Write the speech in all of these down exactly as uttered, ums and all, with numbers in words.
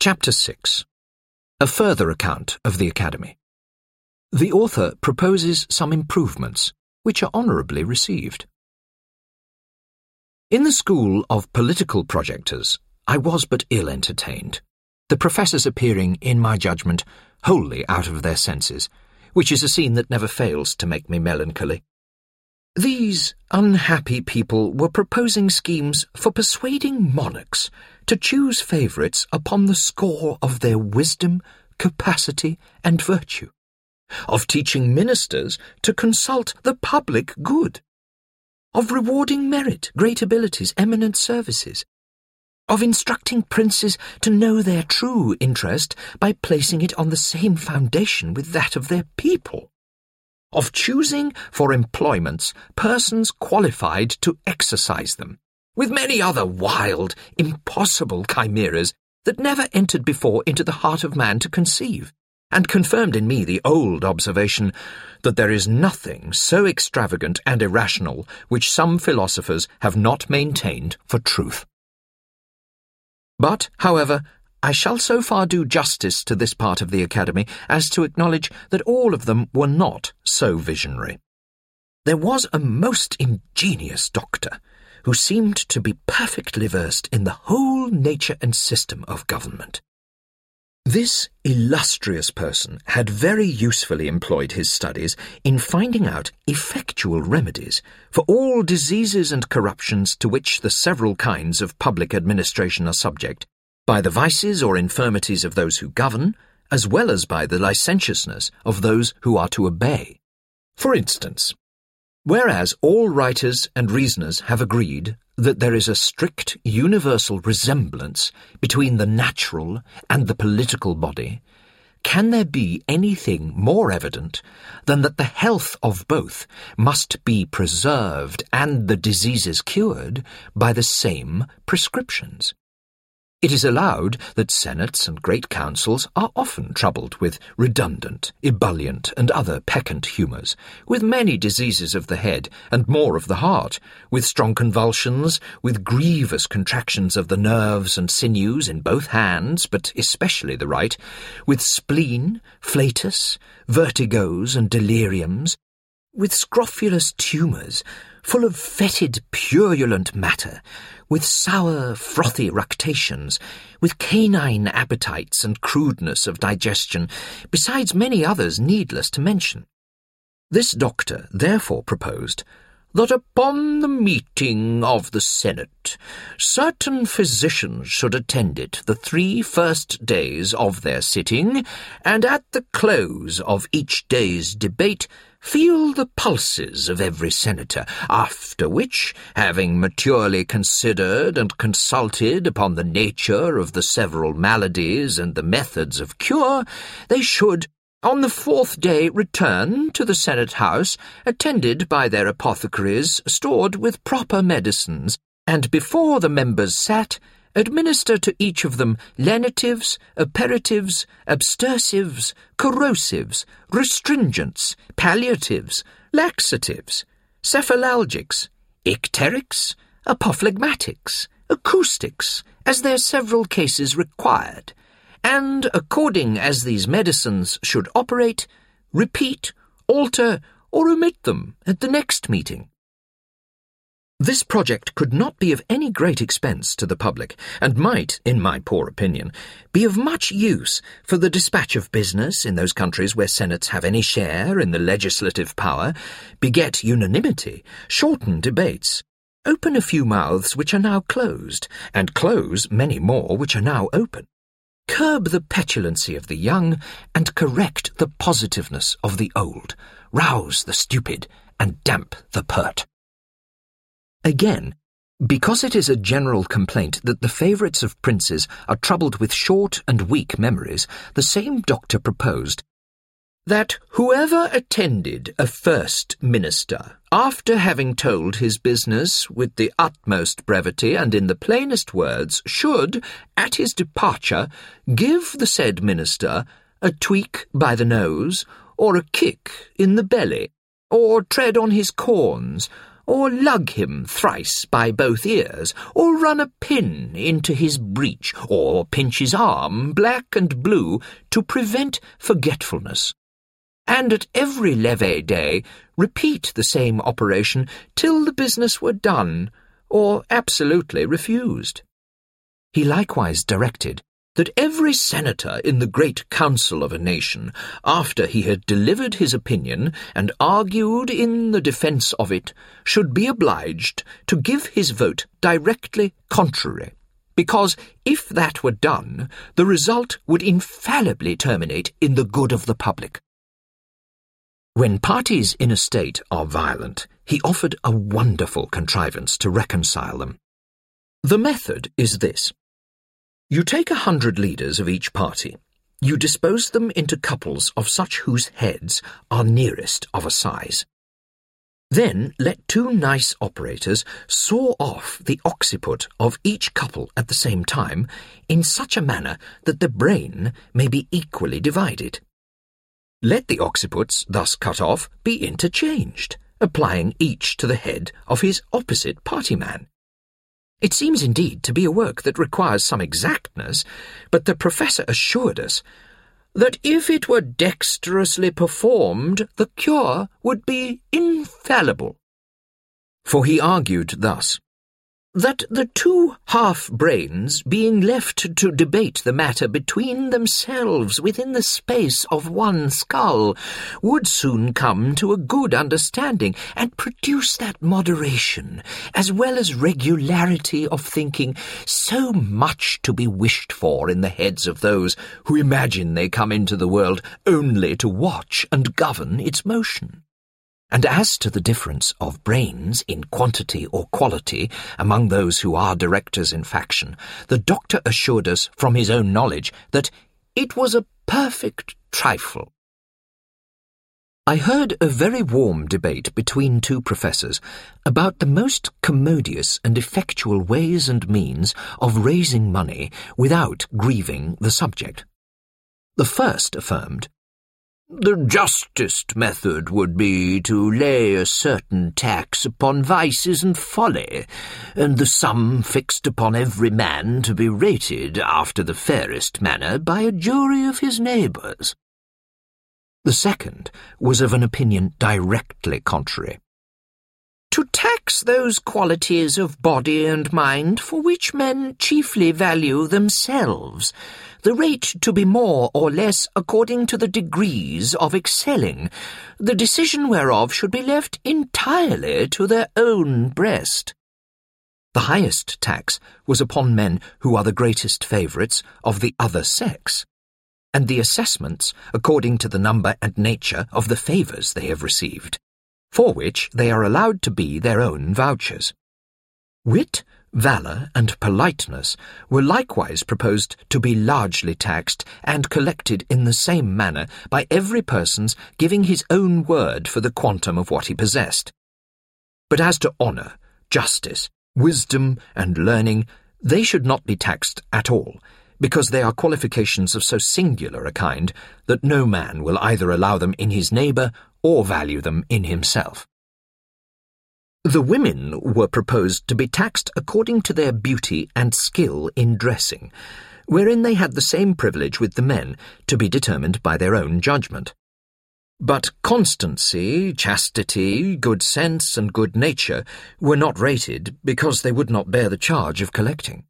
Chapter six. A further account of the Academy. The author proposes some improvements, which are honourably received. In the school of political projectors, I was but ill entertained, the professors appearing, in my judgment, wholly out of their senses, which is a scene that never fails to make me melancholy. These unhappy people were proposing schemes for persuading monarchs to choose favourites upon the score of their wisdom, capacity, and virtue, of teaching ministers to consult the public good, of rewarding merit, great abilities, eminent services, of instructing princes to know their true interest by placing it on the same foundation with that of their people, of choosing for employments persons qualified to exercise them, with many other wild, impossible chimeras that never entered before into the heart of man to conceive, and confirmed in me the old observation that there is nothing so extravagant and irrational which some philosophers have not maintained for truth. But, however, I shall so far do justice to this part of the Academy as to acknowledge that all of them were not so visionary. There was a most ingenious doctor who seemed to be perfectly versed in the whole nature and system of government. This illustrious person had very usefully employed his studies in finding out effectual remedies for all diseases and corruptions to which the several kinds of public administration are subject, by the vices or infirmities of those who govern, as well as by the licentiousness of those who are to obey. For instance, whereas all writers and reasoners have agreed that there is a strict universal resemblance between the natural and the political body, can there be anything more evident than that the health of both must be preserved and the diseases cured by the same prescriptions? It is allowed that senates and great councils are often troubled with redundant, ebullient, and other peccant humours, with many diseases of the head and more of the heart, with strong convulsions, with grievous contractions of the nerves and sinews in both hands, but especially the right, with spleen, flatus, vertigos, and deliriums, with scrofulous tumours, full of fetid, purulent matter, with sour, frothy ructations, with canine appetites and crudeness of digestion, besides many others needless to mention. This doctor therefore proposed that upon the meeting of the Senate, certain physicians should attend it the three first days of their sitting, and at the close of each day's debate feel the pulses of every senator, after which, having maturely considered and consulted upon the nature of the several maladies and the methods of cure, they should, on the fourth day, return to the Senate House, attended by their apothecaries stored with proper medicines, and before the members sat, administer to each of them lenitives, aperitives, abstersives, corrosives, restringents, palliatives, laxatives, cephalalgics, icterics, apophlegmatics, acoustics, as their several cases required, and, according as these medicines should operate, repeat, alter, or omit them at the next meeting. This project could not be of any great expense to the public, and might, in my poor opinion, be of much use for the dispatch of business in those countries where senates have any share in the legislative power, beget unanimity, shorten debates, open a few mouths which are now closed, and close many more which are now open, curb the petulancy of the young, and correct the positiveness of the old, rouse the stupid, and damp the pert. Again, because it is a general complaint that the favourites of princes are troubled with short and weak memories, the same doctor proposed that whoever attended a first minister, after having told his business with the utmost brevity and in the plainest words, should, at his departure, give the said minister a tweak by the nose, or a kick in the belly, or tread on his corns, or lug him thrice by both ears, or run a pin into his breech, or pinch his arm, black and blue, to prevent forgetfulness. And at every levee day repeat the same operation till the business were done, or absolutely refused. He likewise directed that every senator in the great council of a nation, after he had delivered his opinion and argued in the defence of it, should be obliged to give his vote directly contrary, because if that were done, the result would infallibly terminate in the good of the public. When parties in a state are violent, he offered a wonderful contrivance to reconcile them. The method is this. You take a hundred leaders of each party. You dispose them into couples of such whose heads are nearest of a size. Then let two nice operators saw off the occiput of each couple at the same time in such a manner that the brain may be equally divided. Let the occiputs thus cut off be interchanged, applying each to the head of his opposite party-man. It seems indeed to be a work that requires some exactness, but the professor assured us that if it were dexterously performed, the cure would be infallible. For he argued thus, that the two half-brains, being left to debate the matter between themselves within the space of one skull, would soon come to a good understanding, and produce that moderation, as well as regularity of thinking, so much to be wished for in the heads of those who imagine they come into the world only to watch and govern its motion. And as to the difference of brains in quantity or quality among those who are directors in faction, the doctor assured us from his own knowledge that it was a perfect trifle. I heard a very warm debate between two professors about the most commodious and effectual ways and means of raising money without grieving the subject. The first affirmed, "The justest method would be to lay a certain tax upon vices and folly, and the sum fixed upon every man to be rated after the fairest manner by a jury of his neighbours." The second was of an opinion directly contrary. "To tax those qualities of body and mind for which men chiefly value themselves, the rate to be more or less according to the degrees of excelling, the decision whereof should be left entirely to their own breast." The highest tax was upon men who are the greatest favourites of the other sex, and the assessments according to the number and nature of the favours they have received, for which they are allowed to be their own vouchers. Wit, valour, and politeness were likewise proposed to be largely taxed and collected in the same manner by every person's giving his own word for the quantum of what he possessed. But as to honour, justice, wisdom, and learning, they should not be taxed at all, because they are qualifications of so singular a kind that no man will either allow them in his neighbour or value them in himself. The women were proposed to be taxed according to their beauty and skill in dressing, wherein they had the same privilege with the men, to be determined by their own judgment. But constancy, chastity, good sense, and good nature were not rated because they would not bear the charge of collecting.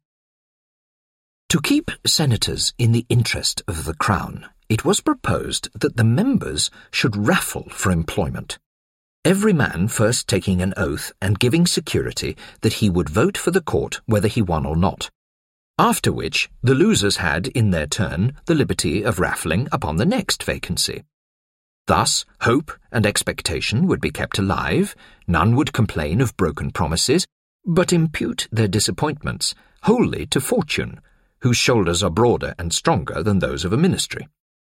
To keep senators in the interest of the crown, it was proposed that the members should raffle for employment, every man first taking an oath and giving security that he would vote for the court whether he won or not, after which the losers had, in their turn, the liberty of raffling upon the next vacancy. Thus hope and expectation would be kept alive, none would complain of broken promises, but impute their disappointments wholly to fortune, whose shoulders are broader and stronger than those of a ministry.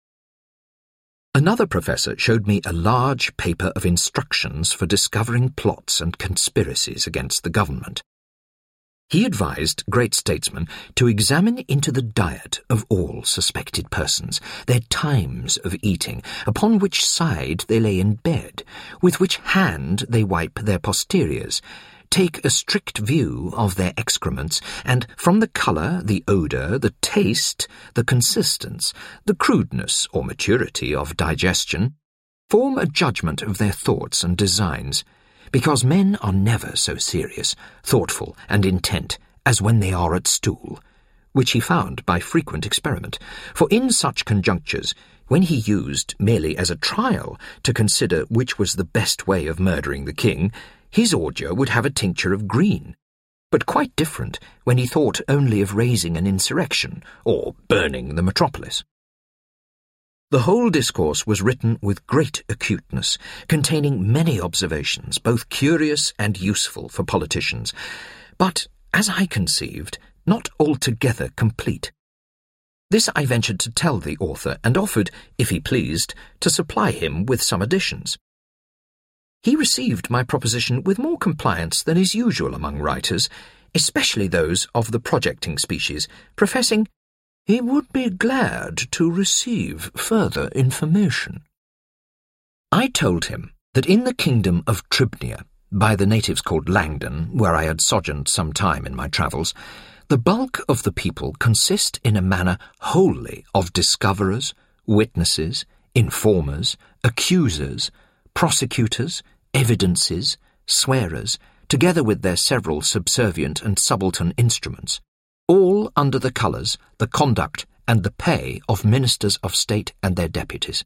Another professor showed me a large paper of instructions for discovering plots and conspiracies against the government. He advised great statesmen to examine into the diet of all suspected persons, their times of eating, upon which side they lay in bed, with which hand they wipe their posteriors, take a strict view of their excrements, and from the colour, the odour, the taste, the consistence, the crudeness or maturity of digestion, form a judgment of their thoughts and designs, because men are never so serious, thoughtful, and intent as when they are at stool, which he found by frequent experiment. For in such conjunctures, when he used merely as a trial to consider which was the best way of murdering the king, his ordure would have a tincture of green, but quite different when he thought only of raising an insurrection or burning the metropolis. The whole discourse was written with great acuteness, containing many observations, both curious and useful for politicians, but, as I conceived, not altogether complete. This I ventured to tell the author, and offered, if he pleased, to supply him with some additions. He received my proposition with more compliance than is usual among writers, especially those of the projecting species, professing he would be glad to receive further information. I told him that in the kingdom of Tribnia, by the natives called Langdon, where I had sojourned some time in my travels, the bulk of the people consist in a manner wholly of discoverers, witnesses, informers, accusers, prosecutors, evidences, swearers, together with their several subservient and subaltern instruments, all under the colours, the conduct, and the pay of ministers of state and their deputies.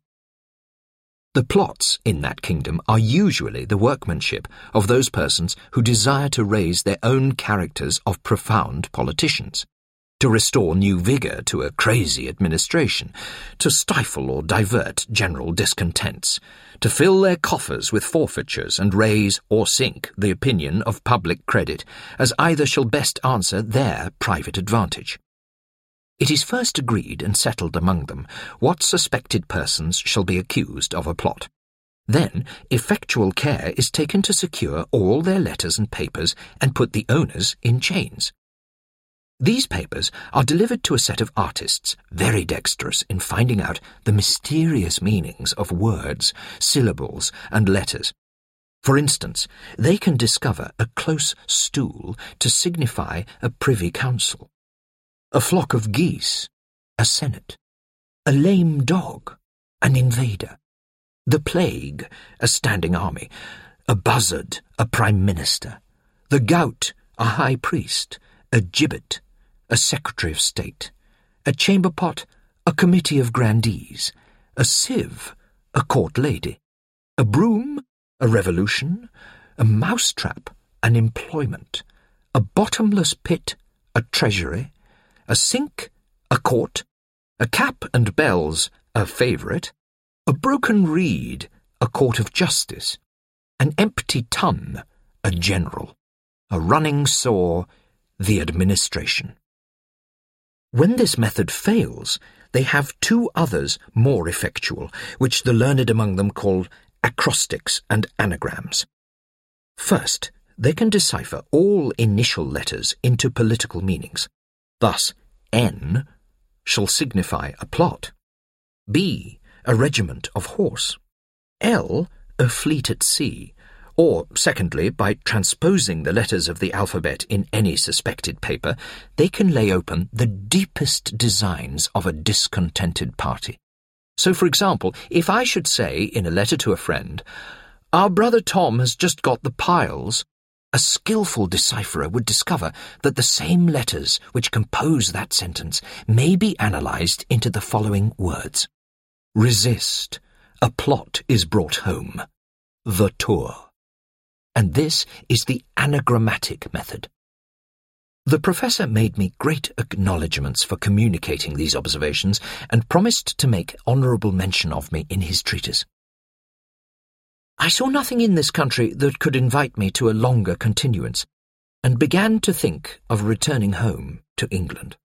The plots in that kingdom are usually the workmanship of those persons who desire to raise their own characters of profound politicians, to restore new vigour to a crazy administration, to stifle or divert general discontents, to fill their coffers with forfeitures and raise or sink the opinion of public credit, as either shall best answer their private advantage. It is first agreed and settled among them what suspected persons shall be accused of a plot. Then effectual care is taken to secure all their letters and papers and put the owners in chains. These papers are delivered to a set of artists, very dexterous in finding out the mysterious meanings of words, syllables, and letters. For instance, they can discover a close stool to signify a privy council, a flock of geese, a senate, a lame dog, an invader, the plague, a standing army, a buzzard, a prime minister, the gout, a high priest, a gibbet, a secretary of state, a chamber pot, a committee of grandees, a sieve, a court lady, a broom, a revolution, a mousetrap, an employment, a bottomless pit, a treasury, a sink, a court, a cap and bells, a favourite, a broken reed, a court of justice, an empty tun, a general, a running saw, the administration. When this method fails, they have two others more effectual, which the learned among them call acrostics and anagrams. First, they can decipher all initial letters into political meanings. Thus, N shall signify a plot, B, a regiment of horse, L, a fleet at sea, or, secondly, by transposing the letters of the alphabet in any suspected paper, they can lay open the deepest designs of a discontented party. So, for example, if I should say in a letter to a friend, "Our brother Tom has just got the piles," a skilful decipherer would discover that the same letters which compose that sentence may be analysed into the following words: resist, a plot is brought home, the tour. And this is the anagrammatic method. The professor made me great acknowledgments for communicating these observations, and promised to make honourable mention of me in his treatise. I saw nothing in this country that could invite me to a longer continuance, and began to think of returning home to England.